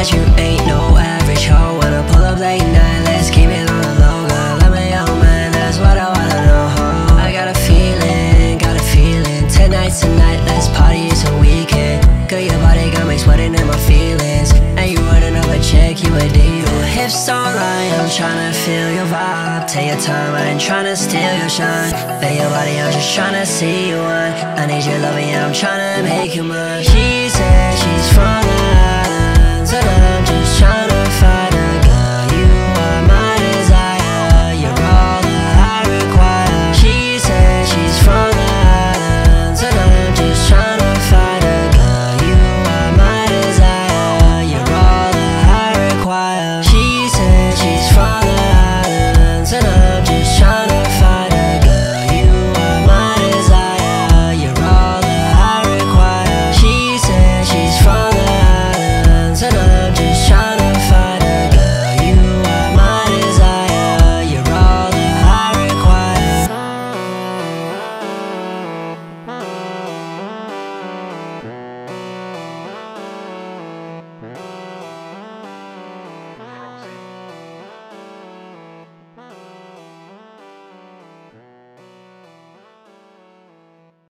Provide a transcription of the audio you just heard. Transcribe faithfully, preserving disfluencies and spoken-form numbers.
that you ain't no average hoe. Wanna pull up late night, let's keep it on the low, girl. I'm a young man, that's what I wanna know, ho. I got a feeling, got a feeling. Ten nights tonight, let's party, it's a weekend. Girl, your body got me sweating in my feelings. And you want another check, you a diva. Hips don't lie, I'm tryna feel your vibe. Take your time, I ain't tryna steal your shine. Lay your body, I'm just tryna see you on. I need your loving, yeah, I'm tryna make you mine. She said she's from the islands, and I'm just tryna find a girl. You are my desire, you're all that I require. She said she's from the islands, and I'm just tryna find a girl. You are my desire, you're all that I require. She said she's from